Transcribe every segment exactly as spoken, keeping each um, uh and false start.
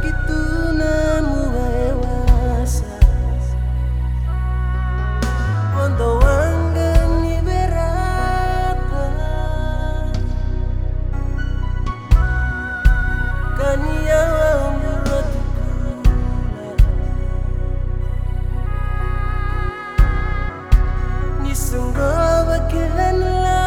itu namuewasa Quando angani berata Kania amuratukula Nisunggawa kilanla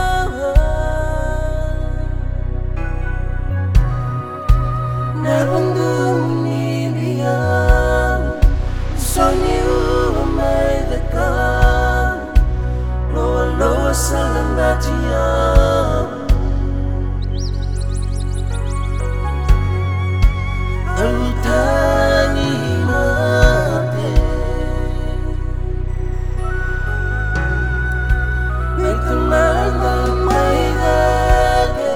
Nabandung ni biyang Sonyo umay dakang Loa-loa sa landatiyang Alutani mate May tumangang may dage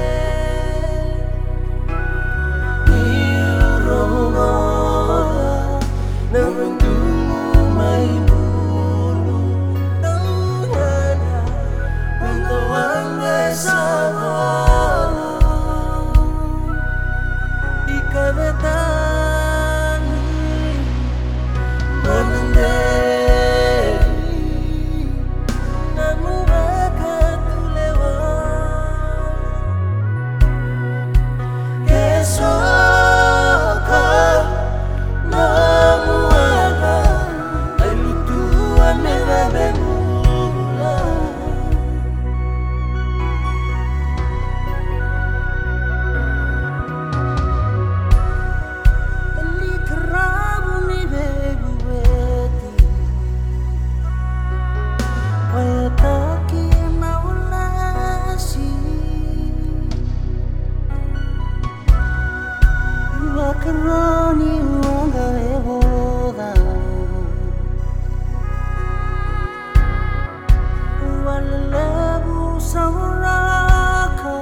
Nabandung may bulong Tawala Pagkawang may sawa Ikabatangin Manandali Namubakatulewa Keso Macaroni wanga evoda Walalabu sauraka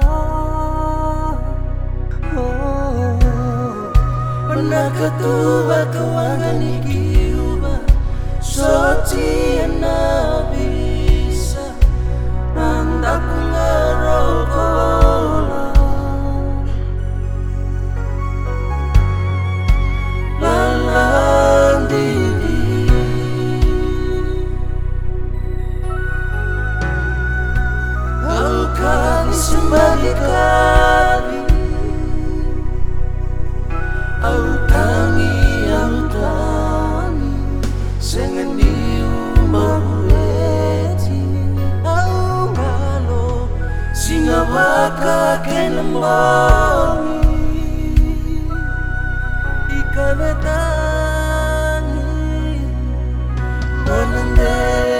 Oh Panakatuba kawangan ikiuba Soti anabisa Nandaku ngarokola Sekali Au tangi, au tangi Sengeni umarueti Au ngalo Singa waka kenambangi Ikabatani Manandeli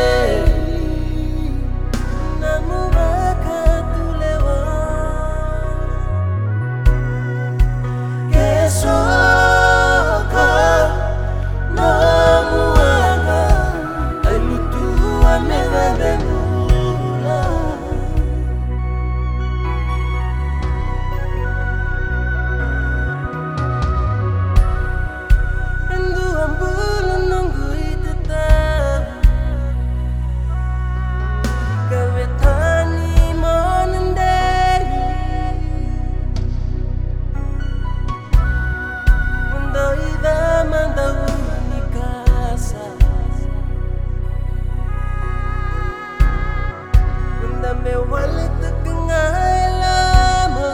Me wale tekengai lama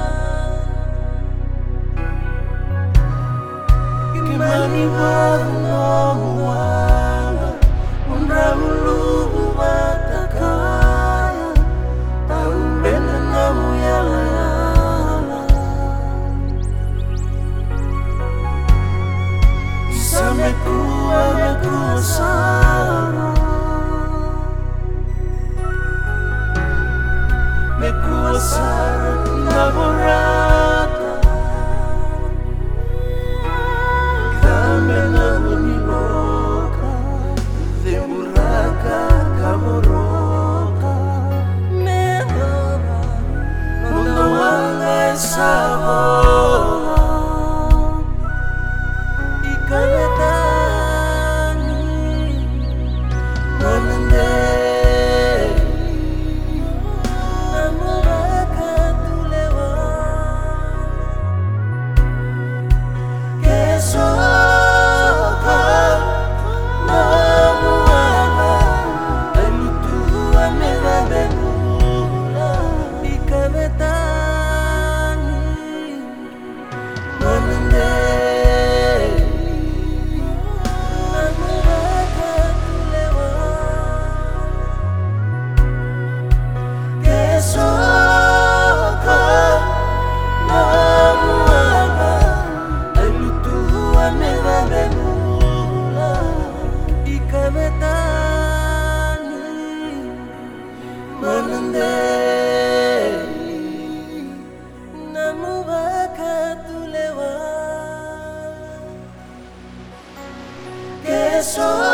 Kimani warunamuanga Unramulubu watakaya Taumbena namu yala yala Isamekuwa mekuwa sana Mekuasar enamorada Dame na uniloka De buraca camoroca Mehora Mundo wanga esa hora Ikabatani Manandeli soul.